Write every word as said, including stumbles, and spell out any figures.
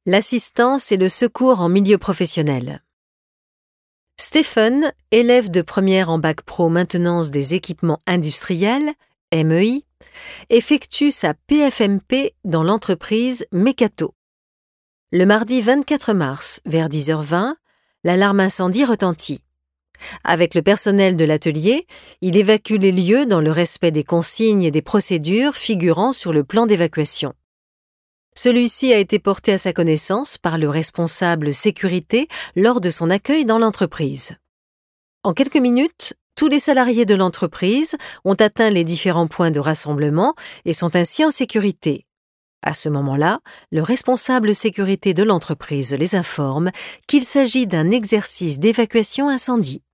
L'assistance et le secours en milieu professionnel. Stephen, élève de première en bac pro maintenance des équipements industriels, M E I, effectue sa P F M P dans l'entreprise Mekato. Le mardi vingt-quatre mars, vers dix heures vingt, l'alarme incendie retentit. Avec le personnel de l'atelier, il évacue les lieux dans le respect des consignes et des procédures figurant sur le plan d'évacuation. Celui-ci a été porté à sa connaissance par le responsable sécurité lors de son accueil dans l'entreprise. En quelques minutes, tous les salariés de l'entreprise ont atteint les différents points de rassemblement et sont ainsi en sécurité. À ce moment-là, le responsable sécurité de l'entreprise les informe qu'il s'agit d'un exercice d'évacuation incendie.